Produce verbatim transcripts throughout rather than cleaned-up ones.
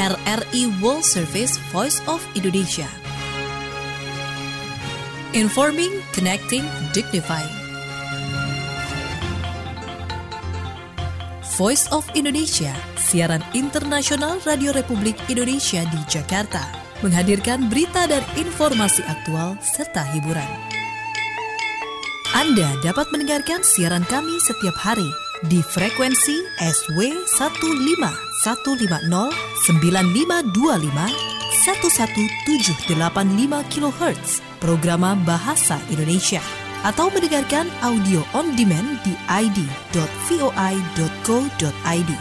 R R I World Service Voice of Indonesia. Informing, connecting, dignifying. Voice of Indonesia, siaran internasional Radio Republik Indonesia di Jakarta, menghadirkan berita dan informasi aktual serta hiburan. Anda dapat mendengarkan siaran kami setiap hari di frekuensi S W satu lima satu lima nol sembilan lima dua lima satu satu tujuh delapan lima kilohertz, programa Bahasa Indonesia, atau mendengarkan audio on demand di i d dot voi dot co dot i d.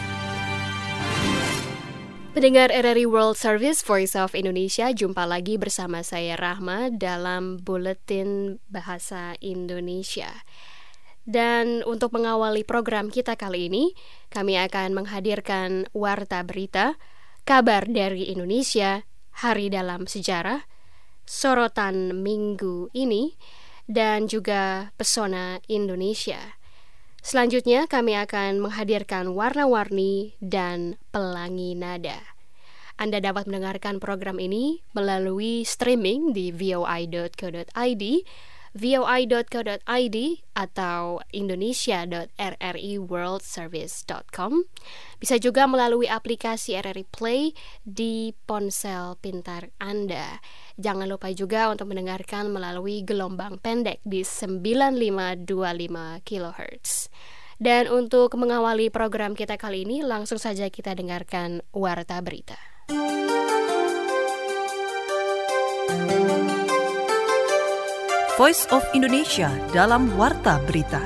Pendengar R R I World Service Voice of Indonesia, jumpa lagi bersama saya Rahma dalam Buletin Bahasa Indonesia. Dan untuk mengawali program kita kali ini, kami akan menghadirkan Warta Berita, Kabar dari Indonesia, Hari dalam Sejarah, Sorotan Minggu ini, dan juga Pesona Indonesia. Selanjutnya kami akan menghadirkan Warna-Warni dan Pelangi Nada. Anda dapat mendengarkan program ini melalui streaming di voi dot co dot i d, voi dot co dot i d, atau indonesia dot r r i world service dot com. Bisa juga melalui aplikasi R R I Play di ponsel pintar Anda. Jangan lupa juga untuk mendengarkan melalui gelombang pendek di sembilan lima dua lima kilohertz. Dan untuk mengawali program kita kali ini, langsung saja kita dengarkan Warta Berita. Voice of Indonesia dalam Warta Berita.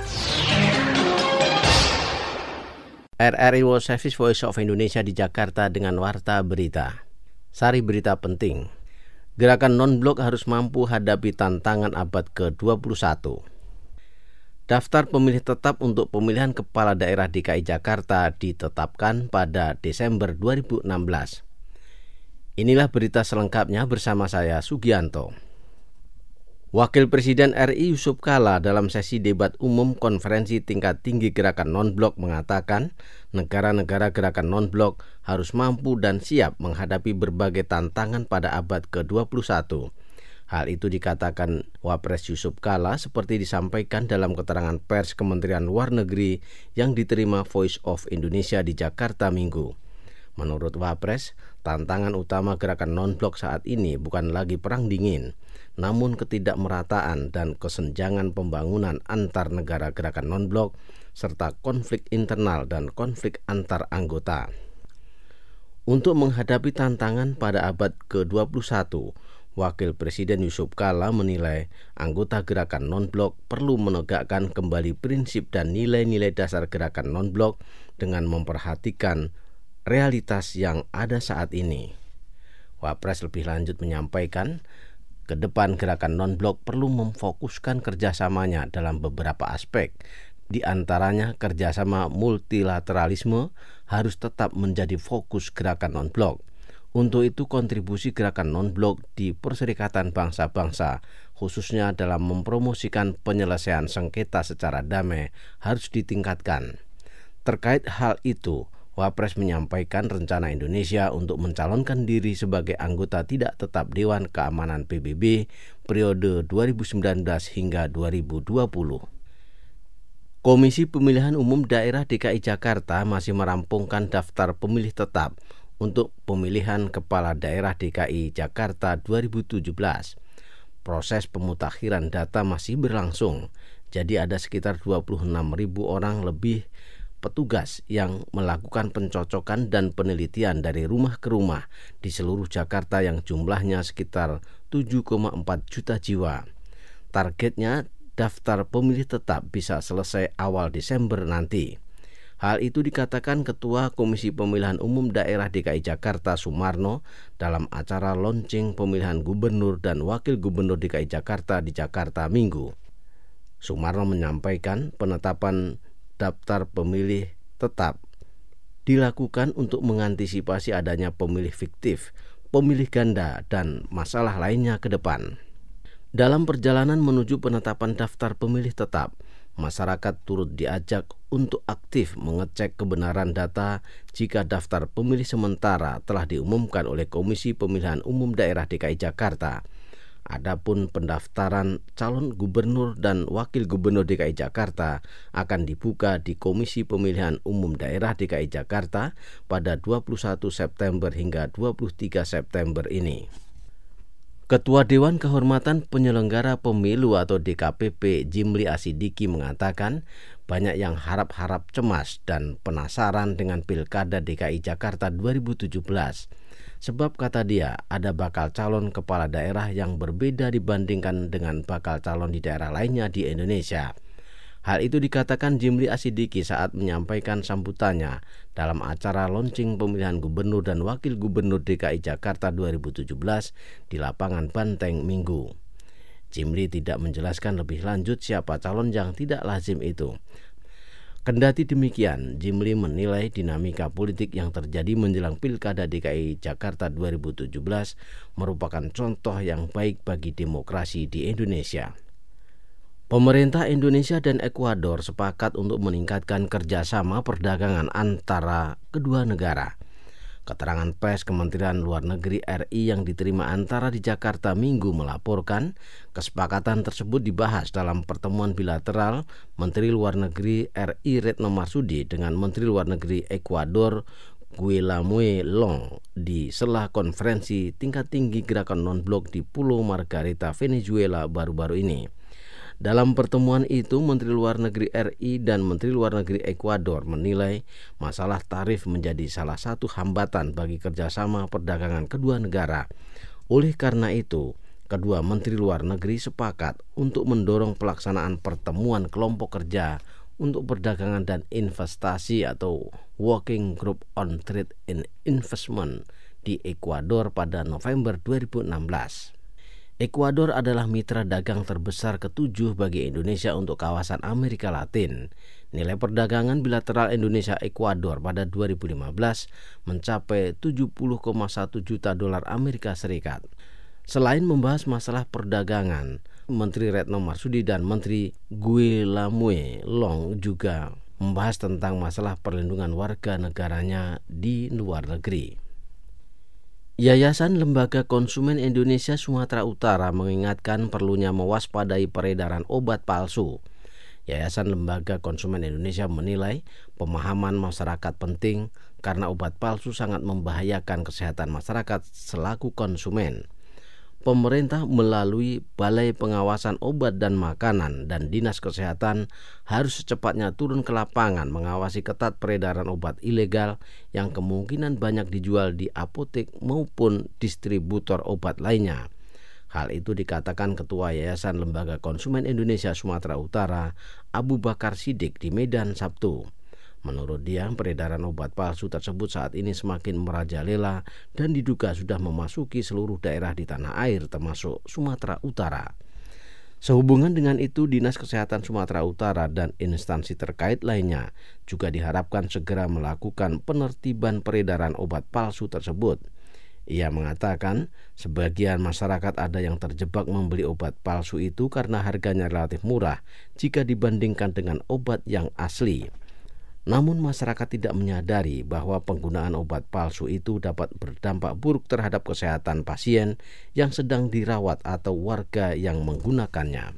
R R I World Service Voice of Indonesia di Jakarta dengan Warta Berita. Sari berita penting. Gerakan non-blok harus mampu hadapi tantangan abad ke dua puluh satu. Daftar pemilih tetap untuk pemilihan kepala daerah D K I Jakarta ditetapkan pada Desember dua ribu enam belas. Inilah berita selengkapnya bersama saya, Sugianto. Wakil Presiden R I Yusuf Kala dalam sesi debat umum konferensi tingkat tinggi gerakan non-blok mengatakan negara-negara gerakan non-blok harus mampu dan siap menghadapi berbagai tantangan pada abad ke dua puluh satu. Hal itu dikatakan Wapres Yusuf Kala seperti disampaikan dalam keterangan pers Kementerian Luar Negeri yang diterima Voice of Indonesia di Jakarta Minggu. Menurut Wapres, tantangan utama gerakan non-blok saat ini bukan lagi perang dingin, namun ketidakmerataan dan kesenjangan pembangunan antar negara gerakan non-blok serta konflik internal dan konflik antar anggota. Untuk menghadapi tantangan pada abad ke dua puluh satu, Wakil Presiden Yusuf Kala menilai anggota gerakan non-blok perlu menegakkan kembali prinsip dan nilai-nilai dasar gerakan non-blok dengan memperhatikan realitas yang ada saat ini. Wapres lebih lanjut menyampaikan, ke depan gerakan non-blok perlu memfokuskan kerjasamanya dalam beberapa aspek. Di antaranya kerjasama multilateralisme harus tetap menjadi fokus gerakan non-blok. Untuk itu kontribusi gerakan non-blok di Perserikatan Bangsa-Bangsa, khususnya dalam mempromosikan penyelesaian sengketa secara damai, harus ditingkatkan. Terkait hal itu, Wapres menyampaikan rencana Indonesia untuk mencalonkan diri sebagai anggota tidak tetap Dewan Keamanan P B B periode dua ribu sembilan belas hingga dua ribu dua puluh. Komisi Pemilihan Umum Daerah D K I Jakarta masih merampungkan daftar pemilih tetap untuk pemilihan kepala daerah D K I Jakarta dua ribu tujuh belas. Proses pemutakhiran data masih berlangsung, jadi ada sekitar dua puluh enam ribu orang lebih petugas yang melakukan pencocokan dan penelitian dari rumah ke rumah di seluruh Jakarta yang jumlahnya sekitar tujuh koma empat juta jiwa. Targetnya daftar pemilih tetap bisa selesai awal Desember nanti. Hal itu dikatakan Ketua Komisi Pemilihan Umum Daerah D K I Jakarta Sumarno dalam acara launching pemilihan gubernur dan wakil gubernur D K I Jakarta di Jakarta Minggu. Sumarno menyampaikan penetapan daftar pemilih tetap dilakukan untuk mengantisipasi adanya pemilih fiktif, pemilih ganda, dan masalah lainnya ke depan. Dalam perjalanan menuju penetapan daftar pemilih tetap, masyarakat turut diajak untuk aktif mengecek kebenaran data jika daftar pemilih sementara telah diumumkan oleh Komisi Pemilihan Umum Daerah D K I Jakarta. Adapun pendaftaran calon gubernur dan wakil gubernur D K I Jakarta akan dibuka di Komisi Pemilihan Umum Daerah D K I Jakarta pada dua puluh satu September hingga dua puluh tiga September ini. Ketua Dewan Kehormatan Penyelenggara Pemilu atau D K P P Jimli Asidiki mengatakan banyak yang harap-harap cemas dan penasaran dengan Pilkada D K I Jakarta dua ribu tujuh belas. Sebab kata dia ada bakal calon kepala daerah yang berbeda dibandingkan dengan bakal calon di daerah lainnya di Indonesia. Hal itu dikatakan Jimli Asidiki saat menyampaikan sambutannya dalam acara launching pemilihan gubernur dan wakil gubernur D K I Jakarta dua ribu tujuh belas di lapangan Banteng Minggu. Jimli tidak menjelaskan lebih lanjut siapa calon yang tidak lazim itu. Kendati demikian, Jimli menilai dinamika politik yang terjadi menjelang Pilkada D K I Jakarta dua ribu tujuh belas merupakan contoh yang baik bagi demokrasi di Indonesia. Pemerintah Indonesia dan Ekuador sepakat untuk meningkatkan kerjasama perdagangan antara kedua negara. Keterangan pers Kementerian Luar Negeri R I yang diterima Antara di Jakarta Minggu melaporkan kesepakatan tersebut dibahas dalam pertemuan bilateral Menteri Luar Negeri R I Retno Marsudi dengan Menteri Luar Negeri Ekuador Guillermo Long di sela konferensi tingkat tinggi gerakan non-blok di Pulau Margarita, Venezuela baru-baru ini. Dalam pertemuan itu, Menteri Luar Negeri R I dan Menteri Luar Negeri Ekuador menilai masalah tarif menjadi salah satu hambatan bagi kerjasama perdagangan kedua negara. Oleh karena itu, kedua Menteri Luar Negeri sepakat untuk mendorong pelaksanaan pertemuan kelompok kerja untuk perdagangan dan investasi atau Working Group on Trade and Investment di Ekuador pada November dua ribu enam belas. Ekuador adalah mitra dagang terbesar ketujuh bagi Indonesia untuk kawasan Amerika Latin. Nilai perdagangan bilateral Indonesia-Ekuador pada dua ribu lima belas mencapai tujuh puluh koma satu juta dolar Amerika Serikat. Selain membahas masalah perdagangan, Menteri Retno Marsudi dan Menteri Guillermo Long juga membahas tentang masalah perlindungan warga negaranya di luar negeri. Yayasan Lembaga Konsumen Indonesia Sumatera Utara mengingatkan perlunya mewaspadai peredaran obat palsu. Yayasan Lembaga Konsumen Indonesia menilai pemahaman masyarakat penting karena obat palsu sangat membahayakan kesehatan masyarakat selaku konsumen. Pemerintah melalui Balai Pengawasan Obat dan Makanan dan Dinas Kesehatan harus secepatnya turun ke lapangan mengawasi ketat peredaran obat ilegal yang kemungkinan banyak dijual di apotek maupun distributor obat lainnya. Hal itu dikatakan Ketua Yayasan Lembaga Konsumen Indonesia Sumatera Utara, Abu Bakar Siddiq di Medan Sabtu. Menurut dia, peredaran obat palsu tersebut saat ini semakin merajalela dan diduga sudah memasuki seluruh daerah di tanah air termasuk Sumatera Utara. Sehubungan dengan itu, Dinas Kesehatan Sumatera Utara dan instansi terkait lainnya juga diharapkan segera melakukan penertiban peredaran obat palsu tersebut. Ia mengatakan sebagian masyarakat ada yang terjebak membeli obat palsu itu karena harganya relatif murah jika dibandingkan dengan obat yang asli. Namun masyarakat tidak menyadari bahwa penggunaan obat palsu itu dapat berdampak buruk terhadap kesehatan pasien yang sedang dirawat atau warga yang menggunakannya.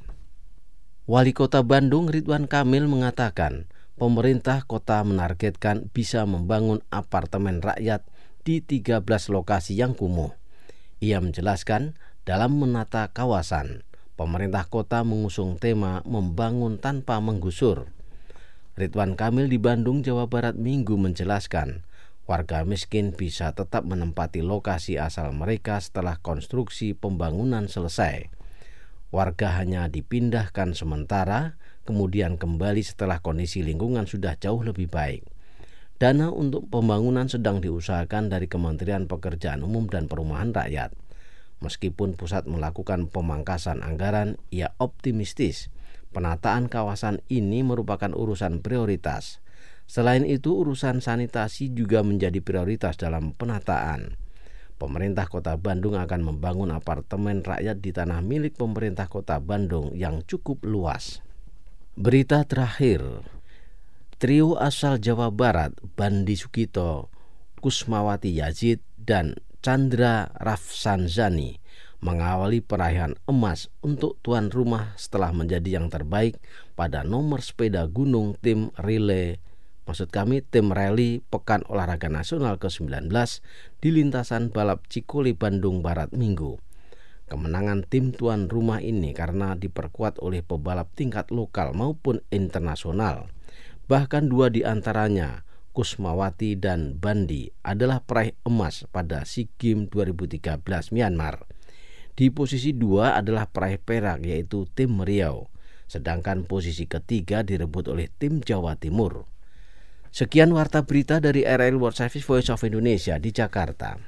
Wali Kota Bandung Ridwan Kamil mengatakan, pemerintah kota menargetkan bisa membangun apartemen rakyat di tiga belas lokasi yang kumuh. Ia menjelaskan, dalam menata kawasan, pemerintah kota mengusung tema membangun tanpa menggusur. Ridwan Kamil di Bandung, Jawa Barat Minggu menjelaskan, warga miskin bisa tetap menempati lokasi asal mereka setelah konstruksi pembangunan selesai. Warga hanya dipindahkan sementara, kemudian kembali setelah kondisi lingkungan sudah jauh lebih baik. Dana untuk pembangunan sedang diusahakan dari Kementerian Pekerjaan Umum dan Perumahan Rakyat. Meskipun pusat melakukan pemangkasan anggaran, ia optimistis penataan kawasan ini merupakan urusan prioritas. Selain itu, urusan sanitasi juga menjadi prioritas dalam penataan. Pemerintah Kota Bandung akan membangun apartemen rakyat di tanah milik pemerintah Kota Bandung yang cukup luas. Berita terakhir, trio asal Jawa Barat, Bandi Sukito, Kusmawati Yazid, dan Chandra Rafsanjani mengawali perayaan emas untuk tuan rumah setelah menjadi yang terbaik pada nomor sepeda gunung tim relay, maksud kami tim rally Pekan Olahraga Nasional ke sembilan belas di lintasan balap Cikole Bandung Barat Minggu. Kemenangan tim tuan rumah ini karena diperkuat oleh pebalap tingkat lokal maupun internasional. Bahkan dua di antaranya, Kusmawati dan Bandi, adalah peraih emas pada SEA Games dua ribu tiga belas Myanmar. Di posisi dua adalah peraih perak yaitu tim Riau, sedangkan posisi ketiga direbut oleh tim Jawa Timur. Sekian warta berita dari R R I World Service Voice of Indonesia di Jakarta.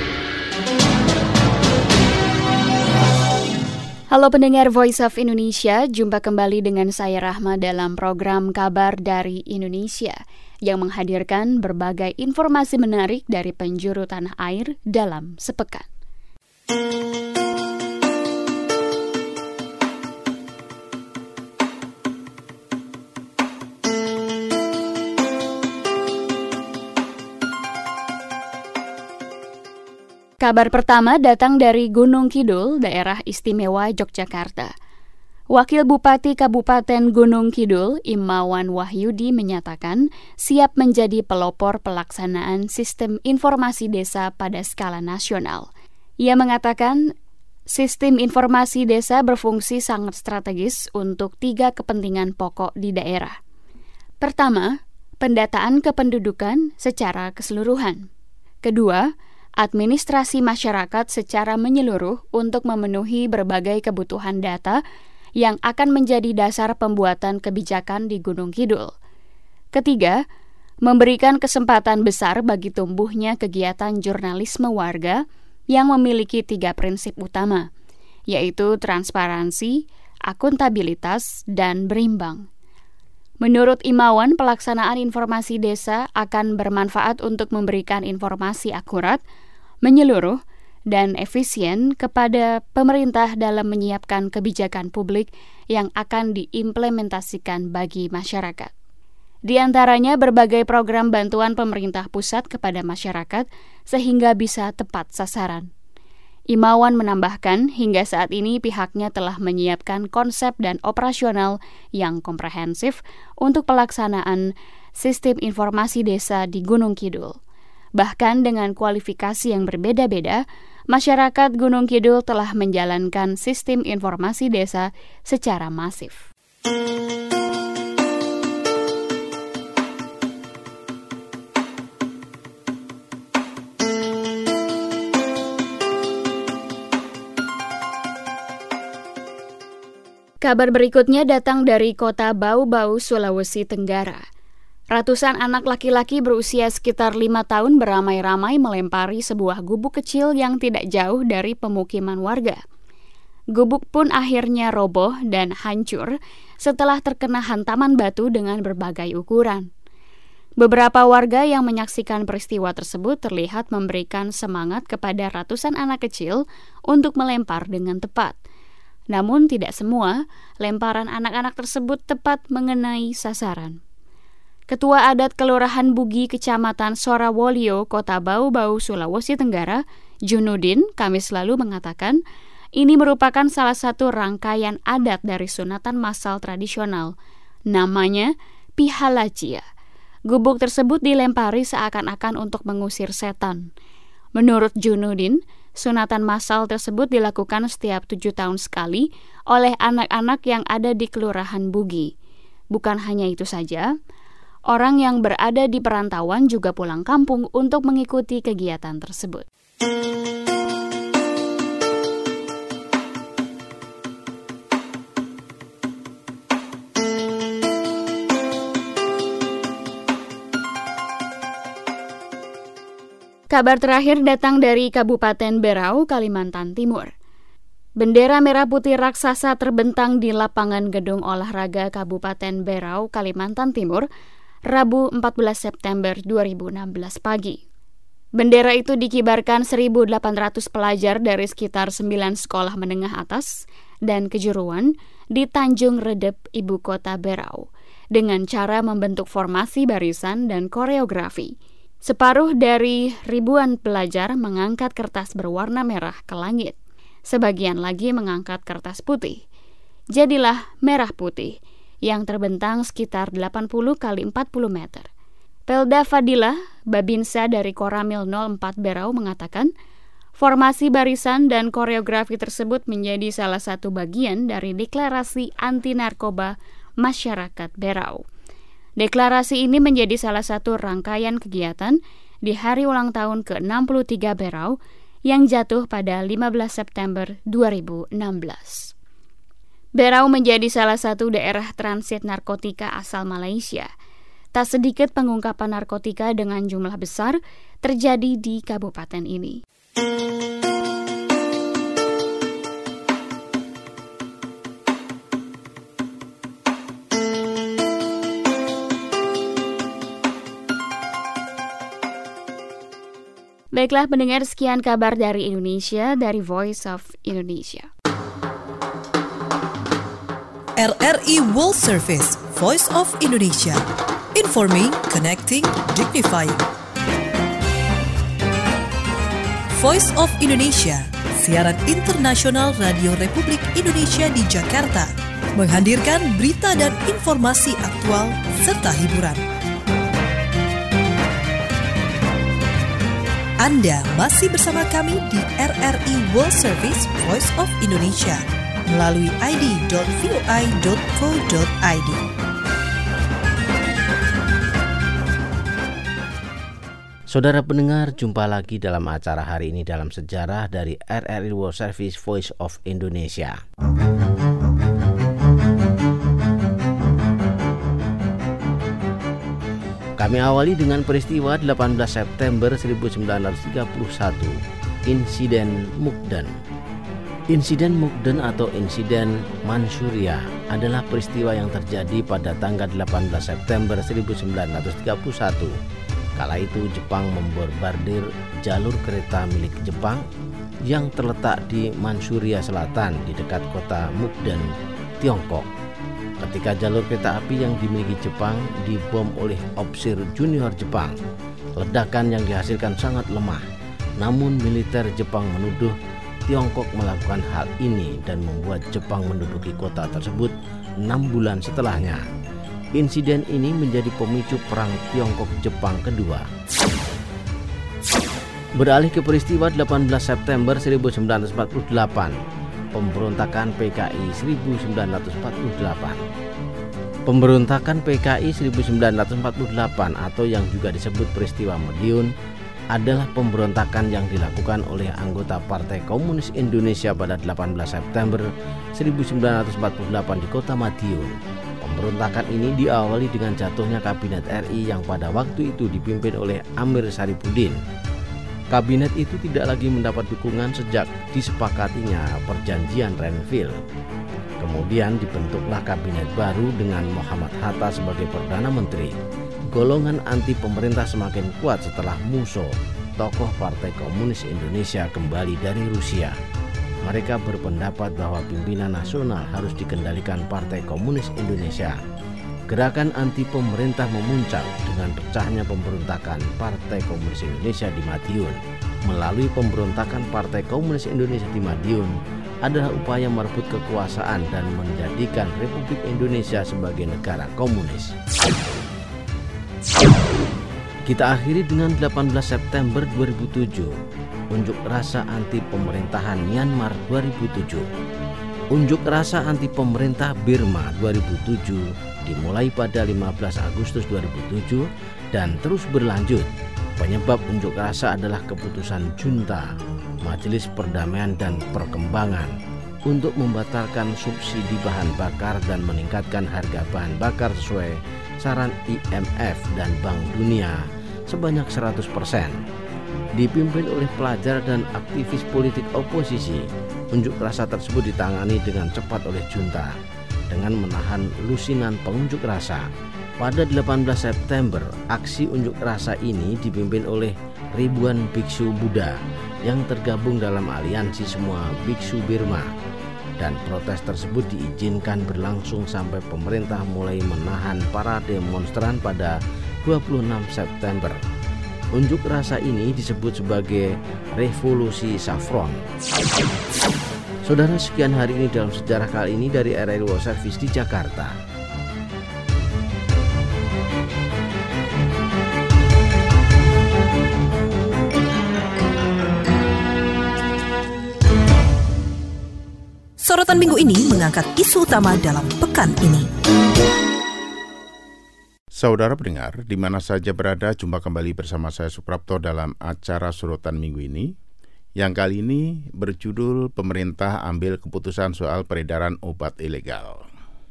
Halo pendengar Voice of Indonesia, jumpa kembali dengan saya Rahma dalam program Kabar dari Indonesia yang menghadirkan berbagai informasi menarik dari penjuru tanah air dalam sepekan. Kabar pertama datang dari Gunung Kidul, daerah istimewa Yogyakarta. Wakil Bupati Kabupaten Gunung Kidul, Imawan Wahyudi, menyatakan siap menjadi pelopor pelaksanaan sistem informasi desa pada skala nasional. Ia mengatakan sistem informasi desa berfungsi sangat strategis untuk tiga kepentingan pokok di daerah. Pertama, pendataan kependudukan secara keseluruhan. Kedua, administrasi masyarakat secara menyeluruh untuk memenuhi berbagai kebutuhan data yang akan menjadi dasar pembuatan kebijakan di Gunung Kidul. Ketiga, memberikan kesempatan besar bagi tumbuhnya kegiatan jurnalisme warga yang memiliki tiga prinsip utama, yaitu transparansi, akuntabilitas, dan berimbang. Menurut Imawan, pelaksanaan informasi desa akan bermanfaat untuk memberikan informasi akurat, menyeluruh, dan efisien kepada pemerintah dalam menyiapkan kebijakan publik yang akan diimplementasikan bagi masyarakat. Di antaranya berbagai program bantuan pemerintah pusat kepada masyarakat sehingga bisa tepat sasaran. Imawan menambahkan hingga saat ini pihaknya telah menyiapkan konsep dan operasional yang komprehensif untuk pelaksanaan sistem informasi desa di Gunung Kidul. Bahkan dengan kualifikasi yang berbeda-beda, masyarakat Gunung Kidul telah menjalankan sistem informasi desa secara masif. Kabar berikutnya datang dari kota Bau-Bau, Sulawesi Tenggara. Ratusan anak laki-laki berusia sekitar lima tahun beramai-ramai melempari sebuah gubuk kecil yang tidak jauh dari pemukiman warga. Gubuk pun akhirnya roboh dan hancur setelah terkena hantaman batu dengan berbagai ukuran. Beberapa warga yang menyaksikan peristiwa tersebut terlihat memberikan semangat kepada ratusan anak kecil untuk melempar dengan tepat. Namun tidak semua lemparan anak-anak tersebut tepat mengenai sasaran. Ketua Adat Kelurahan Bugi, Kecamatan Sorawolio, Kota Bau-Bau, Sulawesi Tenggara, Junudin, Kamis lalu mengatakan ini merupakan salah satu rangkaian adat dari sunatan massal tradisional. Namanya Pihalacia. Gubuk tersebut dilempari seakan-akan untuk mengusir setan. Menurut Junudin, sunatan massal tersebut dilakukan setiap tujuh tahun sekali oleh anak-anak yang ada di Kelurahan Bugi. Bukan hanya itu saja, orang yang berada di perantauan juga pulang kampung untuk mengikuti kegiatan tersebut. Kabar terakhir datang dari Kabupaten Berau, Kalimantan Timur. Bendera merah putih raksasa terbentang di lapangan Gedung Olahraga Kabupaten Berau, Kalimantan Timur, Rabu empat belas September dua ribu enam belas pagi. Bendera itu dikibarkan seribu delapan ratus pelajar dari sekitar sembilan sekolah menengah atas dan kejuruan di Tanjung Redep, ibu kota Berau, dengan cara membentuk formasi barisan dan koreografi. Separuh dari ribuan pelajar mengangkat kertas berwarna merah ke langit. Sebagian lagi mengangkat kertas putih. Jadilah merah putih yang terbentang sekitar delapan puluh kali empat puluh meter. Pelda Fadilah Babinsa dari Koramil nol empat Berau mengatakan, formasi barisan dan koreografi tersebut menjadi salah satu bagian dari deklarasi anti-narkoba masyarakat Berau. Deklarasi ini menjadi salah satu rangkaian kegiatan di hari ulang tahun ke enam puluh tiga Berau yang jatuh pada lima belas September dua ribu enam belas. Berau menjadi salah satu daerah transit narkotika asal Malaysia. Tak sedikit pengungkapan narkotika dengan jumlah besar terjadi di kabupaten ini. Baiklah pendengar, sekian kabar dari Indonesia, dari Voice of Indonesia. R R I World Service, Voice of Indonesia. Informing, connecting, dignifying. Voice of Indonesia, siaran internasional Radio Republik Indonesia di Jakarta, menghadirkan berita dan informasi aktual serta hiburan. Anda masih bersama kami di R R I World Service Voice of Indonesia melalui i d dot voi dot co dot i d. Saudara pendengar, jumpa lagi dalam acara hari ini dalam sejarah dari R R I World Service Voice of Indonesia. Kami awali dengan peristiwa delapan belas September seribu sembilan ratus tiga puluh satu, insiden Mukden. Insiden Mukden atau insiden Manchuria adalah peristiwa yang terjadi pada tanggal delapan belas September seribu sembilan ratus tiga puluh satu. Kala itu Jepang membombardir jalur kereta milik Jepang yang terletak di Manchuria Selatan di dekat kota Mukden, Tiongkok. Ketika jalur kereta api yang dimiliki Jepang dibom oleh opsir junior Jepang, ledakan yang dihasilkan sangat lemah. Namun militer Jepang menuduh Tiongkok melakukan hal ini dan membuat Jepang menduduki kota tersebut enam bulan setelahnya. Insiden ini menjadi pemicu perang Tiongkok-Jepang kedua. Beralih ke peristiwa delapan belas September seribu sembilan ratus empat puluh delapan, pemberontakan P K I seribu sembilan ratus empat puluh delapan. Pemberontakan P K I seribu sembilan ratus empat puluh delapan atau yang juga disebut peristiwa Madiun adalah pemberontakan yang dilakukan oleh anggota Partai Komunis Indonesia pada delapan belas September seribu sembilan ratus empat puluh delapan di kota Madiun. Pemberontakan ini diawali dengan jatuhnya Kabinet R I yang pada waktu itu dipimpin oleh Amir Saripudin. Kabinet itu tidak lagi mendapat dukungan sejak disepakatinya perjanjian Renville. Kemudian dibentuklah kabinet baru dengan Muhammad Hatta sebagai Perdana Menteri. Golongan anti pemerintah semakin kuat setelah Musso, tokoh Partai Komunis Indonesia, kembali dari Rusia. Mereka berpendapat bahwa pimpinan nasional harus dikendalikan Partai Komunis Indonesia. Gerakan anti pemerintah memuncak dengan pecahnya pemberontakan Partai Komunis Indonesia di Madiun. Melalui pemberontakan Partai Komunis Indonesia di Madiun adalah upaya merebut kekuasaan dan menjadikan Republik Indonesia sebagai negara komunis. Kita akhiri dengan delapan belas September dua ribu tujuh. Unjuk rasa anti pemerintahan Myanmar dua ribu tujuh. Unjuk rasa anti pemerintah Burma dua ribu tujuh dimulai pada lima belas Agustus dua ribu tujuh dan terus berlanjut. Penyebab unjuk rasa adalah keputusan junta Majelis Perdamaian dan Perkembangan untuk membatalkan subsidi bahan bakar dan meningkatkan harga bahan bakar sesuai saran I M F dan Bank Dunia sebanyak seratus persen. Dipimpin oleh pelajar dan aktivis politik oposisi, unjuk rasa tersebut ditangani dengan cepat oleh junta. Dengan menahan lusinan pengunjuk rasa, Pada delapan belas September, aksi unjuk rasa ini dipimpin oleh ribuan biksu Buddha yang tergabung dalam aliansi semua biksu Burma. Dan protes tersebut diizinkan berlangsung sampai pemerintah mulai menahan para demonstran pada dua puluh enam September. Unjuk rasa ini disebut sebagai Revolusi Saffron. Saudara, sekian hari ini dalam sejarah kali ini dari R R I World Service di Jakarta. Sorotan minggu ini mengangkat isu utama dalam pekan ini. Saudara pendengar, di mana saja berada, jumpa kembali bersama saya Suprapto dalam acara Sorotan minggu ini, yang kali ini berjudul Pemerintah Ambil Keputusan Soal Peredaran Obat Ilegal.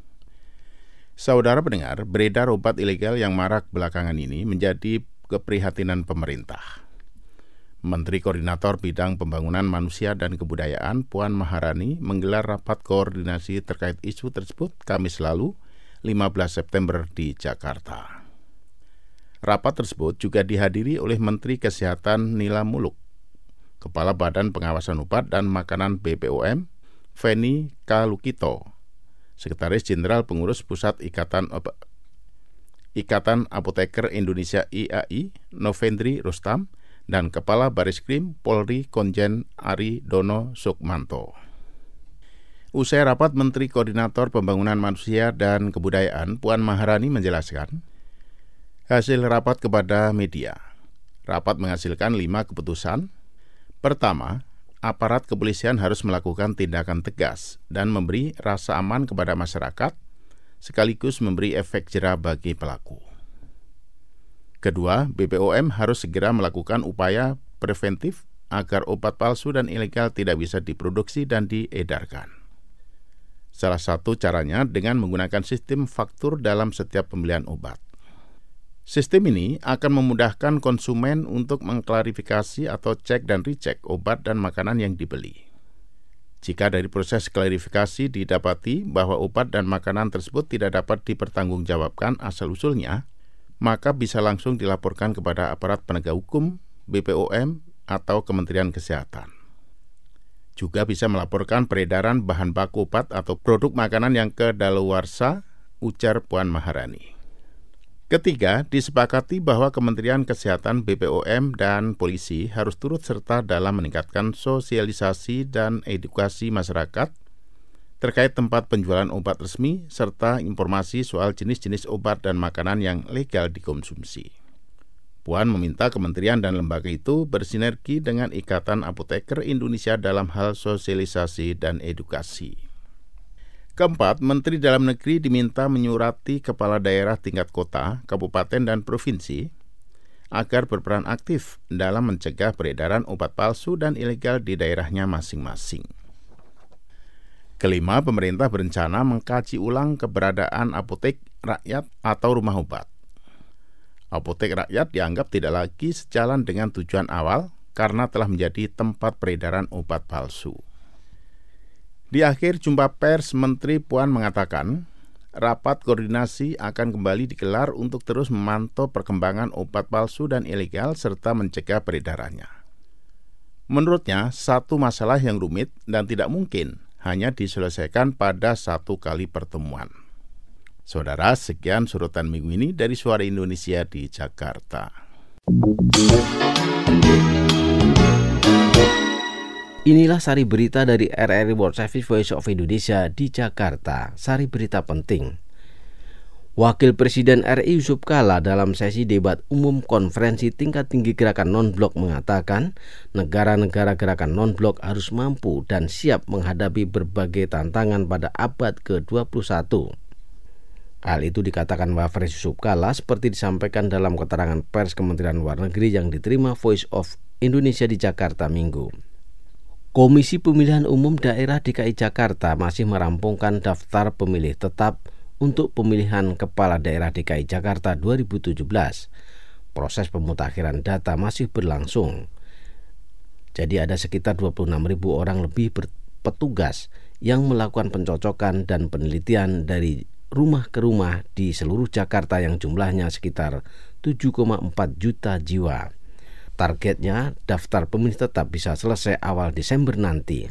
Saudara pendengar, beredar obat ilegal yang marak belakangan ini menjadi keprihatinan pemerintah. Menteri Koordinator Bidang Pembangunan Manusia dan Kebudayaan Puan Maharani menggelar rapat koordinasi terkait isu tersebut Kamis lalu, lima belas September di Jakarta. Rapat tersebut juga dihadiri oleh Menteri Kesehatan Nila Muluk, Kepala Badan Pengawasan Obat dan Makanan B P O M, Feni Kalukito, Sekretaris Jenderal Pengurus Pusat Ikatan Ob- Ikatan Apoteker Indonesia I A I, Novendri Rustam, dan Kepala Bariskrim Polri Konjen Ari Dono Sukmanto. Usai rapat, Menteri Koordinator Pembangunan Manusia dan Kebudayaan Puan Maharani menjelaskan hasil rapat kepada media. Rapat menghasilkan lima keputusan. Pertama, aparat kepolisian harus melakukan tindakan tegas dan memberi rasa aman kepada masyarakat, sekaligus memberi efek jera bagi pelaku. Kedua, B P O M harus segera melakukan upaya preventif agar obat palsu dan ilegal tidak bisa diproduksi dan diedarkan. Salah satu caranya dengan menggunakan sistem faktur dalam setiap pembelian obat. Sistem ini akan memudahkan konsumen untuk mengklarifikasi atau cek dan recheck obat dan makanan yang dibeli. Jika dari proses klarifikasi didapati bahwa obat dan makanan tersebut tidak dapat dipertanggungjawabkan asal-usulnya, maka bisa langsung dilaporkan kepada aparat penegak hukum, B P O M, atau Kementerian Kesehatan. Juga bisa melaporkan peredaran bahan baku obat atau produk makanan yang kadaluarsa, ujar Puan Maharani. Ketiga, disepakati bahwa Kementerian Kesehatan, B P O M, dan polisi harus turut serta dalam meningkatkan sosialisasi dan edukasi masyarakat terkait tempat penjualan obat resmi serta informasi soal jenis-jenis obat dan makanan yang legal dikonsumsi. Puan meminta kementerian dan lembaga itu bersinergi dengan Ikatan Apoteker Indonesia dalam hal sosialisasi dan edukasi. Keempat, Menteri Dalam Negeri diminta menyurati kepala daerah tingkat kota, kabupaten, dan provinsi agar berperan aktif dalam mencegah peredaran obat palsu dan ilegal di daerahnya masing-masing. Kelima, pemerintah berencana mengkaji ulang keberadaan apotek rakyat atau rumah obat. Apotek rakyat dianggap tidak lagi sejalan dengan tujuan awal karena telah menjadi tempat peredaran obat palsu. Di akhir jumpa pers, Menteri Puan mengatakan, rapat koordinasi akan kembali digelar untuk terus memantau perkembangan obat palsu dan ilegal serta mencegah peredarannya. Menurutnya, satu masalah yang rumit dan tidak mungkin hanya diselesaikan pada satu kali pertemuan. Saudara, sekian sorotan minggu ini dari Suara Indonesia di Jakarta. Inilah sari berita dari R R I World Service Voice of Indonesia di Jakarta. Sari berita penting. Wakil Presiden R I Yusuf Kala dalam sesi debat umum konferensi tingkat tinggi gerakan non-blok mengatakan negara-negara gerakan non-blok harus mampu dan siap menghadapi berbagai tantangan pada abad ke dua puluh satu. Hal itu dikatakan Wapres Yusuf Kala seperti disampaikan dalam keterangan pers Kementerian Luar Negeri yang diterima Voice of Indonesia di Jakarta Minggu. Komisi Pemilihan Umum Daerah D K I Jakarta masih merampungkan daftar pemilih tetap untuk pemilihan Kepala Daerah D K I Jakarta dua ribu tujuh belas. Proses pemutakhiran data masih berlangsung. Jadi ada sekitar dua puluh enam ribu orang lebih petugas yang melakukan pencocokan dan penelitian dari rumah ke rumah di seluruh Jakarta yang jumlahnya sekitar tujuh koma empat juta jiwa. Targetnya daftar pemilih tetap bisa selesai awal Desember nanti.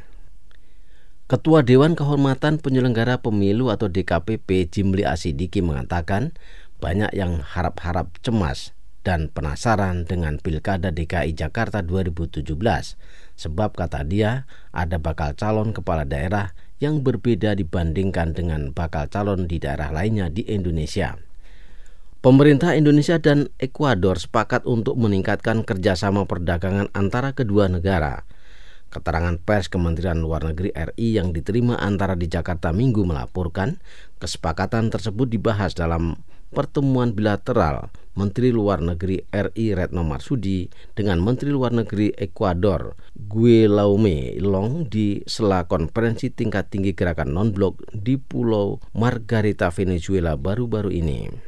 Ketua Dewan Kehormatan Penyelenggara Pemilu atau D K P P Jimli Asidiki mengatakan banyak yang harap-harap cemas dan penasaran dengan Pilkada D K I Jakarta dua ribu tujuh belas. Sebab kata dia ada bakal calon kepala daerah yang berbeda dibandingkan dengan bakal calon di daerah lainnya di Indonesia. Pemerintah Indonesia dan Ekuador sepakat untuk meningkatkan kerjasama perdagangan antara kedua negara. Keterangan pers Kementerian Luar Negeri R I yang diterima antara di Jakarta Minggu melaporkan kesepakatan tersebut dibahas dalam pertemuan bilateral Menteri Luar Negeri R I Retno Marsudi dengan Menteri Luar Negeri Ekuador Guillaume Long di sela konferensi tingkat tinggi gerakan non-blok di Pulau Margarita, Venezuela baru-baru ini.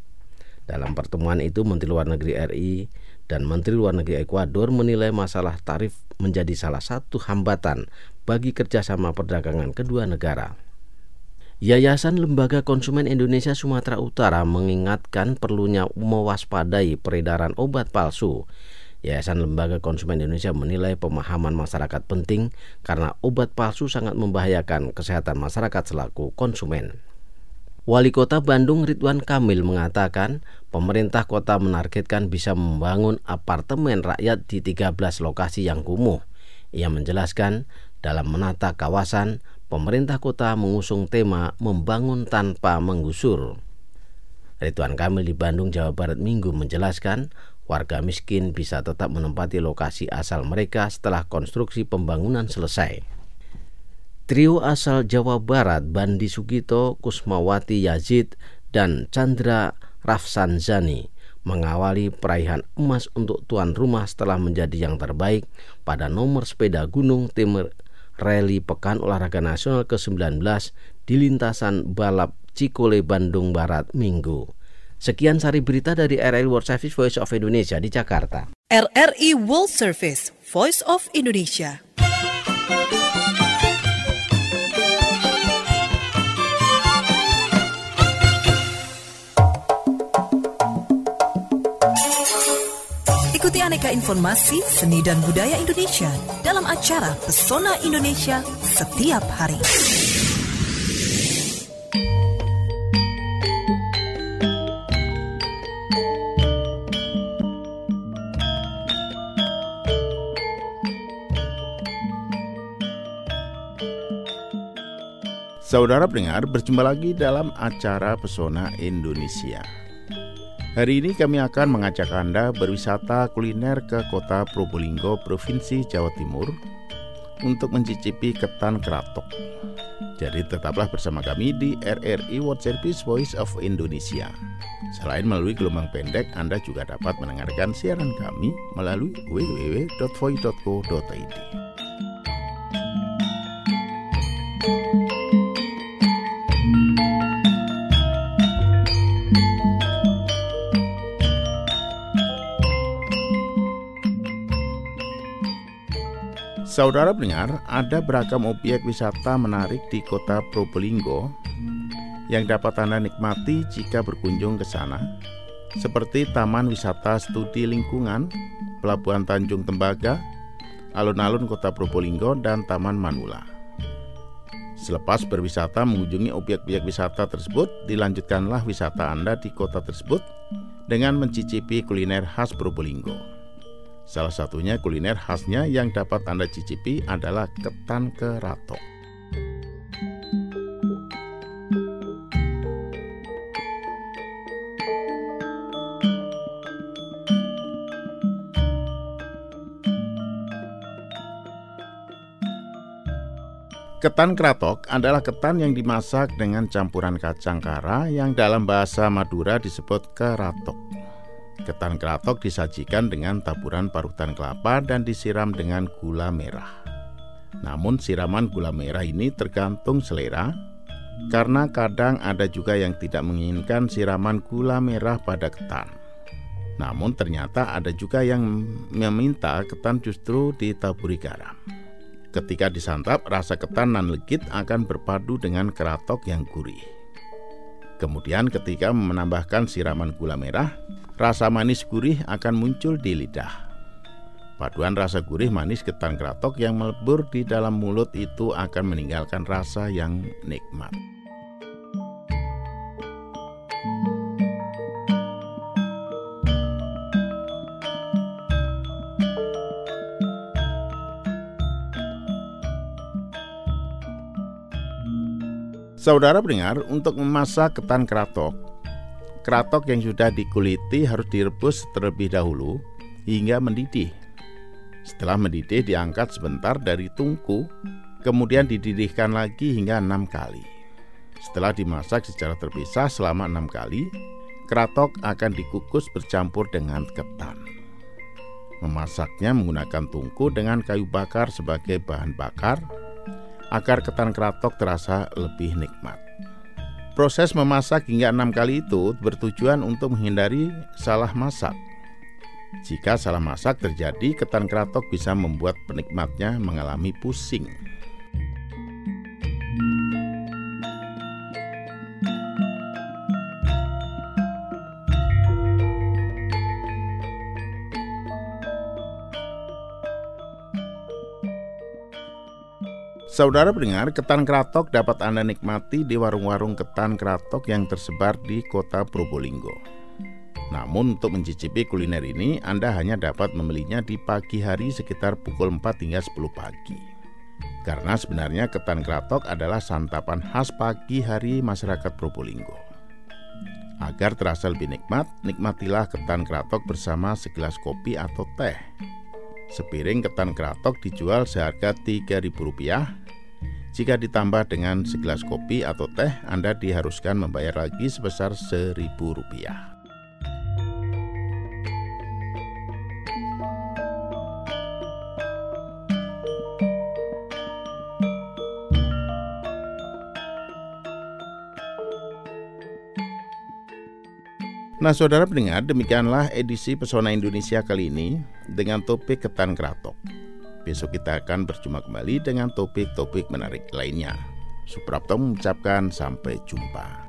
Dalam pertemuan itu, Menteri Luar Negeri R I dan Menteri Luar Negeri Ekuador menilai masalah tarif menjadi salah satu hambatan bagi kerjasama perdagangan kedua negara. Yayasan Lembaga Konsumen Indonesia Sumatera Utara mengingatkan perlunya mewaspadai peredaran obat palsu. Yayasan Lembaga Konsumen Indonesia menilai pemahaman masyarakat penting karena obat palsu sangat membahayakan kesehatan masyarakat selaku konsumen. Wali Kota Bandung Ridwan Kamil mengatakan pemerintah kota menargetkan bisa membangun apartemen rakyat di tiga belas lokasi yang kumuh. Ia menjelaskan dalam menata kawasan, pemerintah kota mengusung tema membangun tanpa menggusur. Ridwan Kamil di Bandung, Jawa Barat Minggu menjelaskan warga miskin bisa tetap menempati lokasi asal mereka setelah konstruksi pembangunan selesai. Trio asal Jawa Barat Bandi Sugito, Kusmawati Yazid, dan Chandra Rafsanjani mengawali peraihan emas untuk tuan rumah setelah menjadi yang terbaik pada nomor sepeda gunung tim rally Pekan Olahraga Nasional ke sembilan belas di lintasan balap Cikole, Bandung Barat Minggu. Sekian sari berita dari R R I World Service Voice of Indonesia di Jakarta. R R I World Service Voice of Indonesia. Ikuti aneka informasi seni dan budaya Indonesia dalam acara Pesona Indonesia setiap hari. Saudara pendengar, berjumpa lagi dalam acara Pesona Indonesia. Hari ini kami akan mengajak Anda berwisata kuliner ke kota Probolinggo, Provinsi Jawa Timur untuk mencicipi ketan keratok. Jadi tetaplah bersama kami di R R I World Service Voice of Indonesia. Selain melalui gelombang pendek, Anda juga dapat mendengarkan siaran kami melalui w w w dot voi dot co dot i d. Saudara pendengar, ada beragam objek wisata menarik di kota Probolinggo yang dapat Anda nikmati jika berkunjung ke sana, seperti Taman Wisata Studi Lingkungan, Pelabuhan Tanjung Tembaga, alun-alun kota Probolinggo, dan Taman Manula. Selepas berwisata mengunjungi objek-objek wisata tersebut, dilanjutkanlah wisata Anda di kota tersebut dengan mencicipi kuliner khas Probolinggo. Salah satunya kuliner khasnya yang dapat Anda cicipi adalah ketan keratok. Ketan keratok adalah ketan yang dimasak dengan campuran kacang kara yang dalam bahasa Madura disebut keratok. Ketan keratok disajikan dengan taburan parutan kelapa dan disiram dengan gula merah. Namun siraman gula merah ini tergantung selera, karena kadang ada juga yang tidak menginginkan siraman gula merah pada ketan. Namun ternyata ada juga yang meminta ketan justru ditaburi garam. Ketika disantap, rasa ketan nan legit akan berpadu dengan keratok yang gurih. Kemudian ketika menambahkan siraman gula merah, rasa manis gurih akan muncul di lidah. Paduan rasa gurih manis ketan kratok yang melebur di dalam mulut itu akan meninggalkan rasa yang nikmat. Saudara pendengar, untuk memasak ketan kratok, kratok yang sudah dikuliti harus direbus terlebih dahulu hingga mendidih. Setelah mendidih diangkat sebentar dari tungku, kemudian dididihkan lagi hingga enam kali. Setelah dimasak secara terpisah selama enam kali, kratok akan dikukus bercampur dengan ketan. Memasaknya menggunakan tungku dengan kayu bakar sebagai bahan bakar, agar ketan kratok terasa lebih nikmat. Proses memasak hingga enam kali itu bertujuan untuk menghindari salah masak. Jika salah masak terjadi, ketan kratok bisa membuat penikmatnya mengalami pusing. Saudara pendengar, ketan kratok dapat Anda nikmati di warung-warung ketan kratok yang tersebar di kota Probolinggo. Namun untuk mencicipi kuliner ini, Anda hanya dapat membelinya di pagi hari sekitar pukul empat hingga sepuluh pagi. Karena sebenarnya ketan kratok adalah santapan khas pagi hari masyarakat Probolinggo. Agar terasa lebih nikmat, nikmatilah ketan kratok bersama segelas kopi atau teh. Sepiring ketan kratok dijual seharga tiga ribu rupiah. Jika ditambah dengan segelas kopi atau teh, Anda diharuskan membayar lagi sebesar seribu rupiah. Nah, saudara pendengar, demikianlah edisi Pesona Indonesia kali ini dengan topik ketan kratok. Besok kita akan berjumpa kembali dengan topik-topik menarik lainnya. Suprapto mengucapkan sampai jumpa.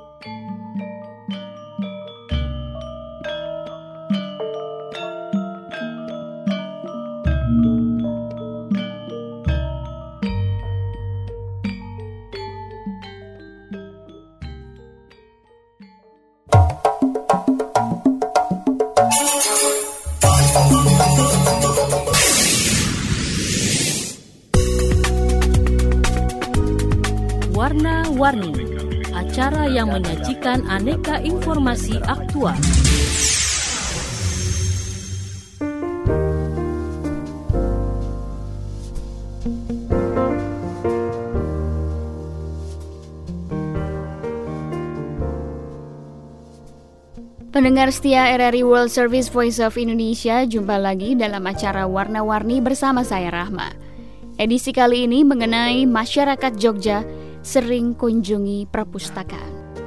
Warna-Warni, acara yang menyajikan aneka informasi aktual. Pendengar setia R R I World Service Voice of Indonesia, jumpa lagi dalam acara Warna-Warni bersama saya Rahma. Edisi kali ini mengenai masyarakat Jogja sering kunjungi perpustakaan.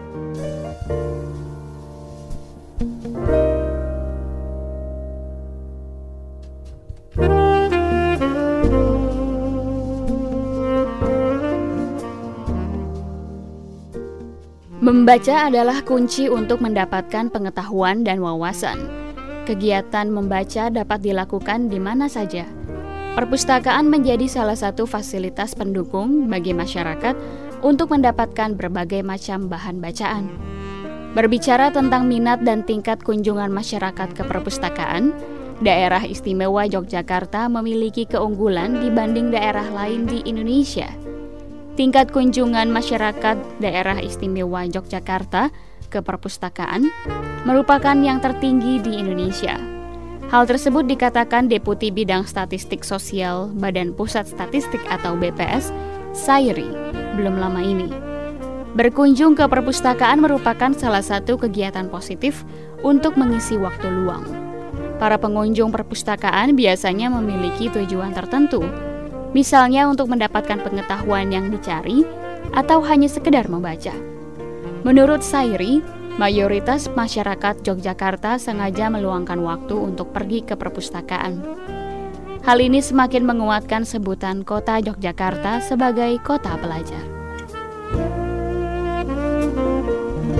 Membaca adalah kunci untuk mendapatkan pengetahuan dan wawasan. Kegiatan membaca dapat dilakukan di mana saja. Perpustakaan menjadi salah satu fasilitas pendukung bagi masyarakat untuk mendapatkan berbagai macam bahan bacaan. Berbicara tentang minat dan tingkat kunjungan masyarakat ke perpustakaan, Daerah Istimewa Yogyakarta memiliki keunggulan dibanding daerah lain di Indonesia. Tingkat kunjungan masyarakat Daerah Istimewa Yogyakarta ke perpustakaan merupakan yang tertinggi di Indonesia. Hal tersebut dikatakan Deputi Bidang Statistik Sosial Badan Pusat Statistik atau B P S, Sairi, belum lama ini. Berkunjung ke perpustakaan merupakan salah satu kegiatan positif untuk mengisi waktu luang. Para pengunjung perpustakaan biasanya memiliki tujuan tertentu, misalnya untuk mendapatkan pengetahuan yang dicari atau hanya sekedar membaca. Menurut Sairi, mayoritas masyarakat Yogyakarta sengaja meluangkan waktu untuk pergi ke perpustakaan. Hal ini semakin menguatkan sebutan kota Yogyakarta sebagai kota pelajar.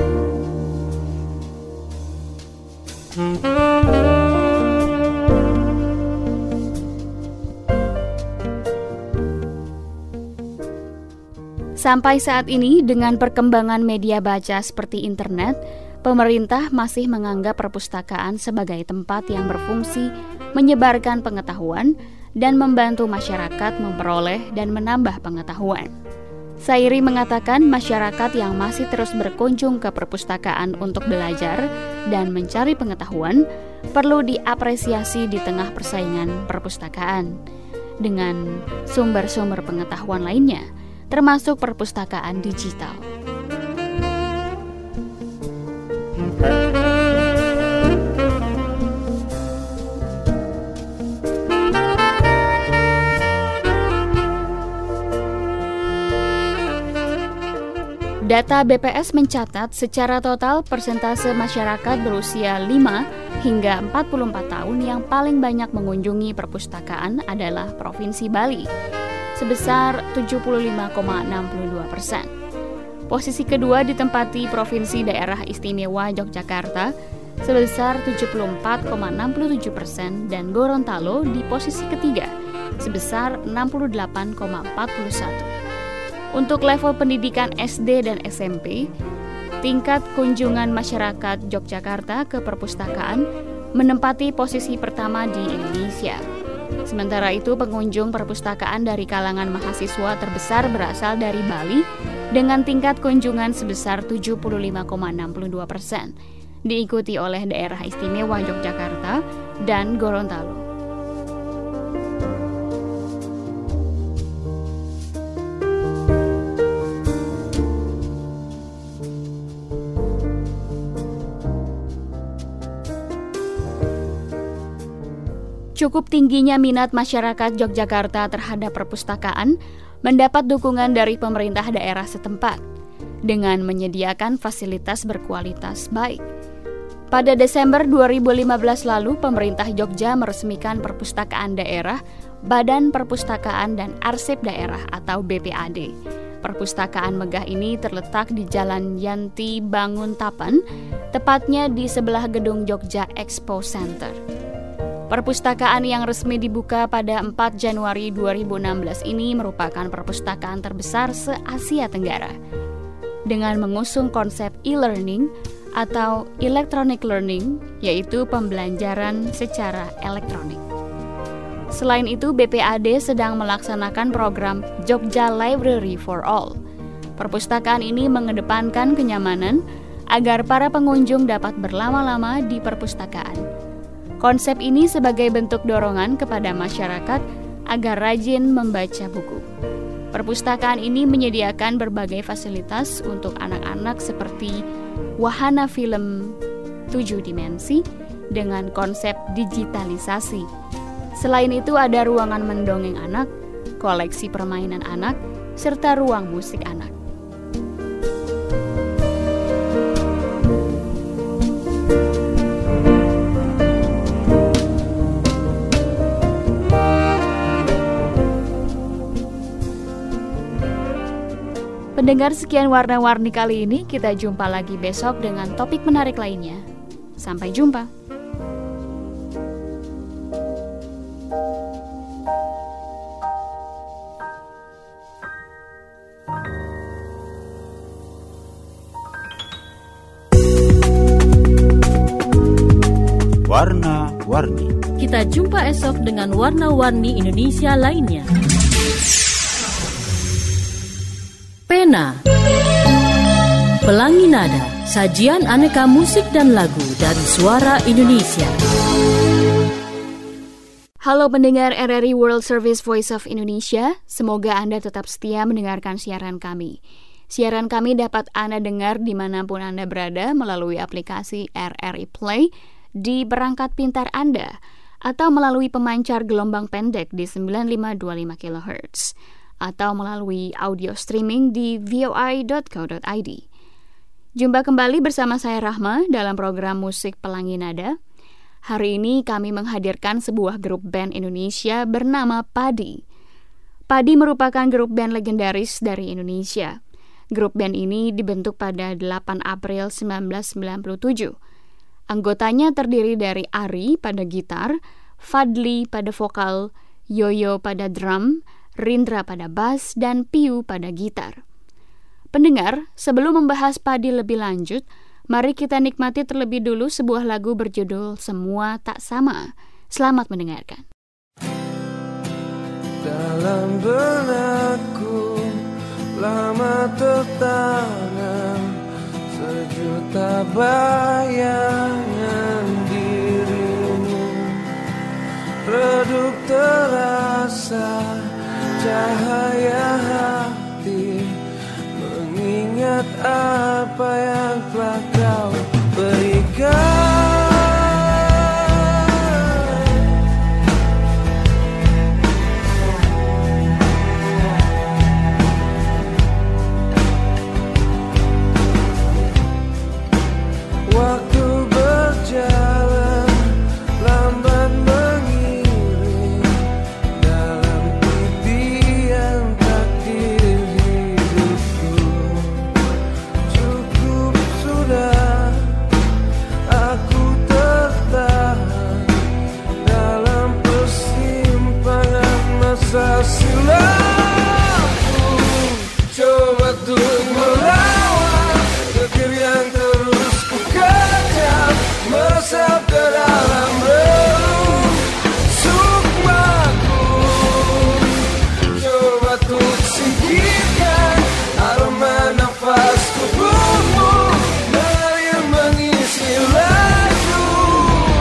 Sampai saat ini, dengan perkembangan media baca seperti internet, pemerintah masih menganggap perpustakaan sebagai tempat yang berfungsi menyebarkan pengetahuan dan membantu masyarakat memperoleh dan menambah pengetahuan. Sairi mengatakan masyarakat yang masih terus berkunjung ke perpustakaan untuk belajar dan mencari pengetahuan perlu diapresiasi di tengah persaingan perpustakaan dengan sumber-sumber pengetahuan lainnya, termasuk perpustakaan digital. Data B P S mencatat secara total persentase masyarakat berusia lima hingga empat puluh empat tahun yang paling banyak mengunjungi perpustakaan adalah Provinsi Bali, sebesar tujuh puluh lima koma enam dua persen. Posisi kedua ditempati Provinsi Daerah Istimewa Yogyakarta sebesar tujuh puluh empat koma enam tujuh persen dan Gorontalo di posisi ketiga sebesar enam puluh delapan koma empat satu. Untuk level pendidikan S D dan S M P, tingkat kunjungan masyarakat Yogyakarta ke perpustakaan menempati posisi pertama di Indonesia. Sementara itu, pengunjung perpustakaan dari kalangan mahasiswa terbesar berasal dari Bali dengan tingkat kunjungan sebesar tujuh puluh lima koma enam dua persen, diikuti oleh Daerah Istimewa Yogyakarta dan Gorontalo. Cukup tingginya minat masyarakat Yogyakarta terhadap perpustakaan mendapat dukungan dari pemerintah daerah setempat dengan menyediakan fasilitas berkualitas baik. Pada Desember dua ribu lima belas lalu, pemerintah Jogja meresmikan Perpustakaan Daerah, Badan Perpustakaan dan Arsip Daerah atau B P A D. Perpustakaan megah ini terletak di Jalan Yanti Banguntapan, tepatnya di sebelah gedung Jogja Expo Center. Perpustakaan yang resmi dibuka pada empat Januari dua ribu enam belas ini merupakan perpustakaan terbesar se-Asia Tenggara dengan mengusung konsep e-learning atau electronic learning, yaitu pembelajaran secara elektronik. Selain itu, B P A D sedang melaksanakan program Jogja Library for All. Perpustakaan ini mengedepankan kenyamanan agar para pengunjung dapat berlama-lama di perpustakaan. Konsep ini sebagai bentuk dorongan kepada masyarakat agar rajin membaca buku. Perpustakaan ini menyediakan berbagai fasilitas untuk anak-anak seperti wahana film tujuh dimensi dengan konsep digitalisasi. Selain itu ada ruangan mendongeng anak, koleksi permainan anak, serta ruang musik anak. Pendengar, sekian warna-warni kali ini. Kita jumpa lagi besok dengan topik menarik lainnya. Sampai jumpa. Warna-warni. Kita jumpa esok dengan warna-warni Indonesia lainnya. Pena, Pelangi Nada, sajian aneka musik dan lagu dari suara Indonesia. Halo pendengar R R I World Service Voice of Indonesia, semoga Anda tetap setia mendengarkan siaran kami. Siaran kami dapat Anda dengar dimanapun Anda berada melalui aplikasi R R I Play di perangkat pintar Anda atau melalui pemancar gelombang pendek di sembilan lima dua lima kilohertz. Atau melalui audio streaming di v o i dot co dot i d. Jumpa kembali bersama saya Rahma dalam program Musik Pelangi Nada. Hari ini kami menghadirkan sebuah grup band Indonesia bernama Padi. Padi merupakan grup band legendaris dari Indonesia. Grup band ini dibentuk pada delapan April seribu sembilan ratus sembilan puluh tujuh. Anggotanya terdiri dari Ari pada gitar, Fadli pada vokal, Yoyo pada drum, Rindra pada bass, dan Piu pada gitar. Pendengar, sebelum membahas Padi lebih lanjut, mari kita nikmati terlebih dulu sebuah lagu berjudul Semua Tak Sama. Selamat mendengarkan. Dalam benakku lama tertanam sejuta bayangan dirimu, redup terasa cahaya hati, mengingat apa yang telah kau berikan.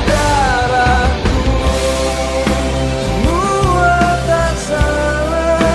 Semua tak salah.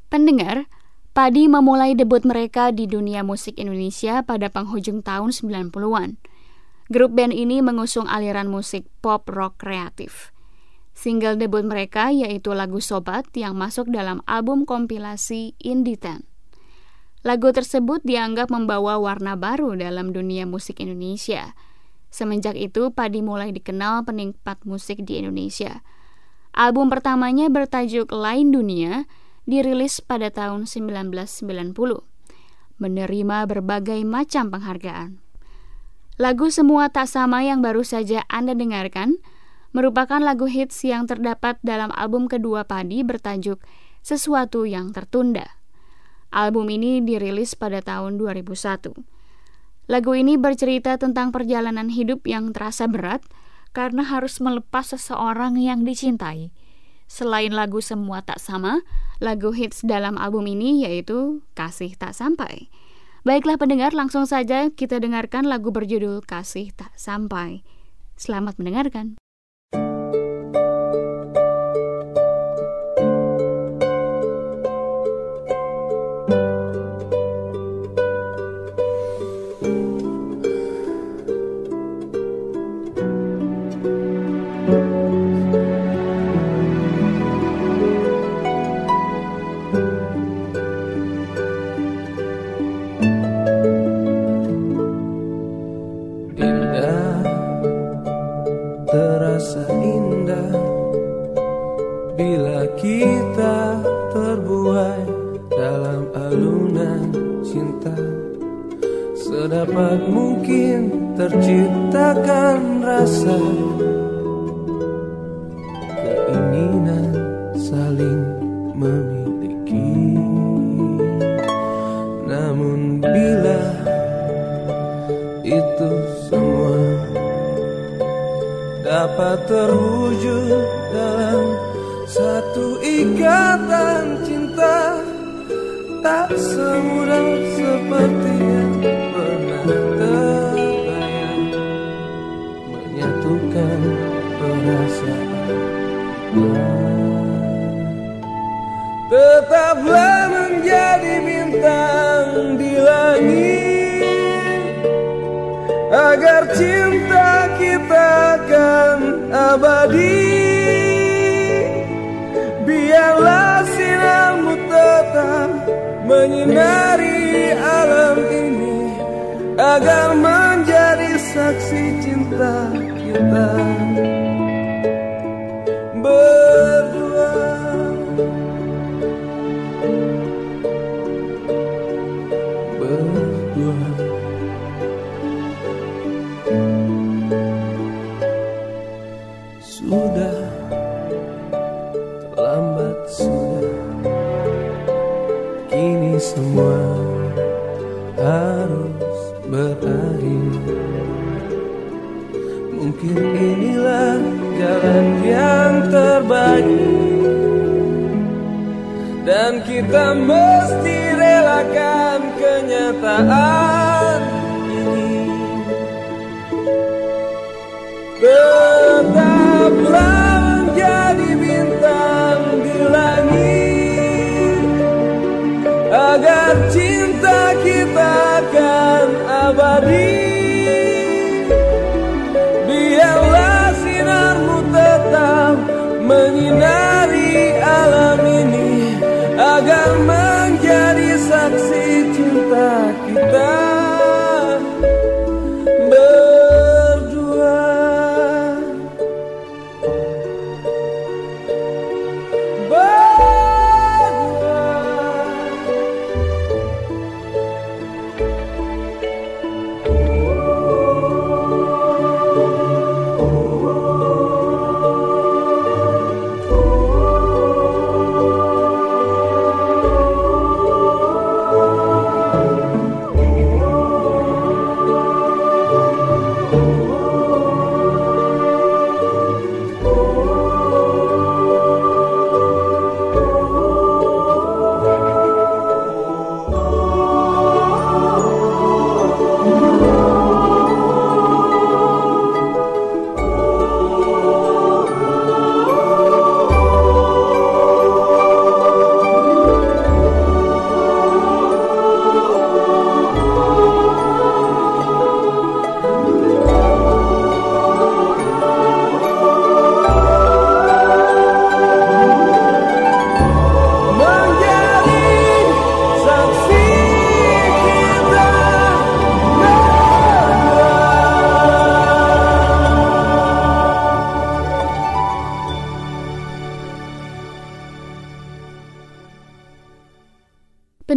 Pendengar, Padi memulai debut mereka di dunia musik Indonesia pada penghujung tahun sembilan puluhan. Grup band ini mengusung aliran musik pop rock kreatif. Single debut mereka yaitu lagu Sobat yang masuk dalam album kompilasi Indie Ten. Lagu tersebut dianggap membawa warna baru dalam dunia musik Indonesia. Semenjak itu, Padi mulai dikenal penikmat musik di Indonesia. Album pertamanya bertajuk Lain Dunia dirilis pada tahun sembilan belas sembilan puluh, menerima berbagai macam penghargaan. Lagu Semua Tak Sama yang baru saja Anda dengarkan merupakan lagu hits yang terdapat dalam album kedua Padi bertajuk Sesuatu Yang Tertunda. Album ini dirilis pada tahun dua ribu satu. Lagu ini bercerita tentang perjalanan hidup yang terasa berat karena harus melepas seseorang yang dicintai. Selain lagu Semua Tak Sama, lagu hits dalam album ini yaitu Kasih Tak Sampai. Baiklah pendengar, langsung saja kita dengarkan lagu berjudul Kasih Tak Sampai. Selamat mendengarkan. Terasa indah bila kita terbuai dalam alunan cinta. Sedapat mungkin terciptakan rasa keinginan saling memiliki. Namun bila itu semua dapat terwujud dalam satu ikatan cinta, tak semudah seperti yang pernah terbayang menyatukan perasaan. Tetaplah menjadi bintang di langit, agar cinta kita akan abadi. Biarlah sinarmu tetap menyinari alam ini, agar menjadi saksi cinta kita berdua. Berdua. Sudah terlambat, sudah kini semua harus berakhir. Mungkin inilah jalan yang terbaik, dan kita mesti relakan kenyataan ini. Tetaplah menjadi bintang di langit, agar cinta kita akan abadi. Biarlah sinarmu tetap menyinari alam ini, agar menjadi saksi cinta kita berdua. Berdua.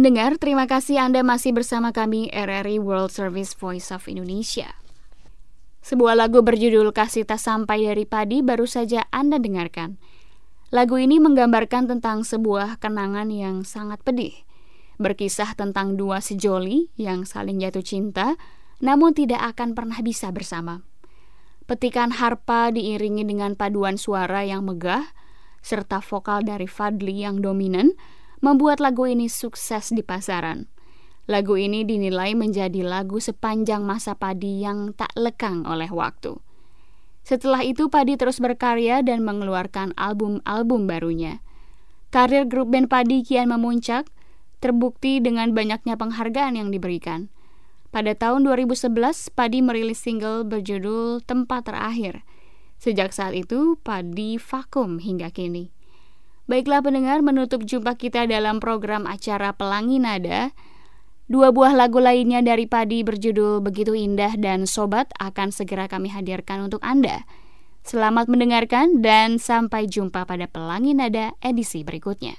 pendengar, terima kasih Anda masih bersama kami R R I World Service Voice of Indonesia. Sebuah lagu berjudul Kasih Tak Sampai dari Padi baru saja Anda dengarkan. Lagu ini menggambarkan tentang sebuah kenangan yang sangat pedih. Berkisah tentang dua sejoli yang saling jatuh cinta, namun tidak akan pernah bisa bersama. Petikan harpa diiringi dengan paduan suara yang megah, serta vokal dari Fadli yang dominan, membuat lagu ini sukses di pasaran. Lagu ini dinilai menjadi lagu sepanjang masa Padi yang tak lekang oleh waktu. Setelah itu Padi terus berkarya dan mengeluarkan album-album barunya. Karir grup band Padi kian memuncak, terbukti dengan banyaknya penghargaan yang diberikan. Pada tahun dua ribu sebelas, Padi merilis single berjudul Tempat Terakhir. Sejak saat itu, Padi vakum hingga kini. Baiklah pendengar, menutup jumpa kita dalam program acara Pelangi Nada, dua buah lagu lainnya dari Padi berjudul Begitu Indah dan Sobat akan segera kami hadirkan untuk Anda. Selamat mendengarkan dan sampai jumpa pada Pelangi Nada edisi berikutnya.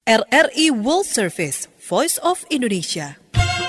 R R I World Service, Voice of Indonesia.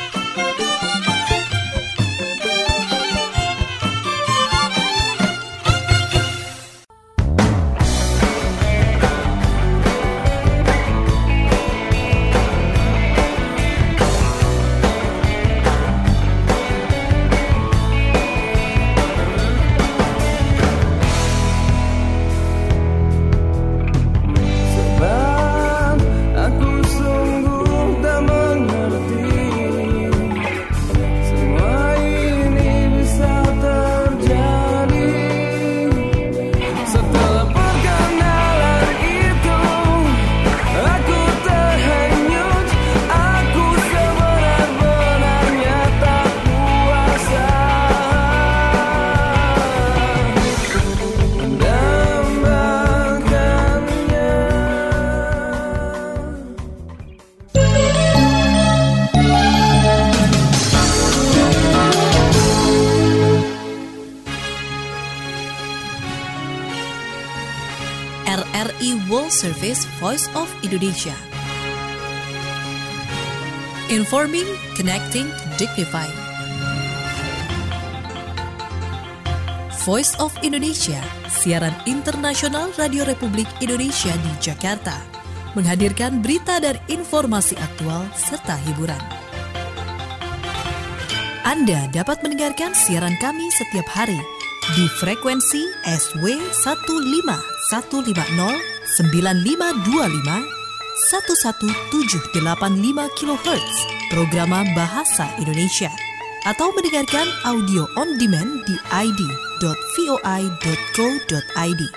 R R I World Service, Voice of Indonesia. Informing, connecting, dignifying. Voice of Indonesia, siaran internasional Radio Republik Indonesia di Jakarta, menghadirkan berita dan informasi aktual serta hiburan. Anda dapat mendengarkan siaran kami setiap hari di frekuensi S W satu lima satu lima nol sembilan lima dua lima satu satu tujuh delapan lima kilohertz program Bahasa Indonesia, atau mendengarkan audio on demand di i d dot voi dot co dot i d.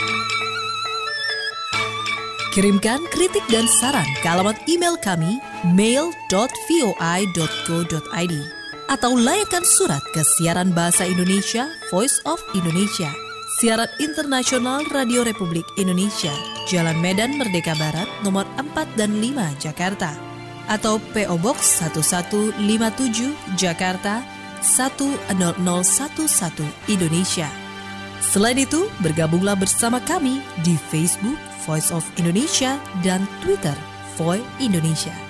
Kirimkan kritik dan saran ke alamat email kami mail dot voi dot co dot i d, atau layangkan surat ke siaran Bahasa Indonesia, Voice of Indonesia, siaran internasional Radio Republik Indonesia, Jalan Medan Merdeka Barat, nomor empat dan lima, Jakarta, atau P O Box satu satu lima tujuh, Jakarta satu nol nol satu satu, Indonesia. Selain itu, bergabunglah bersama kami di Facebook, Voice of Indonesia, dan Twitter, Voi Indonesia.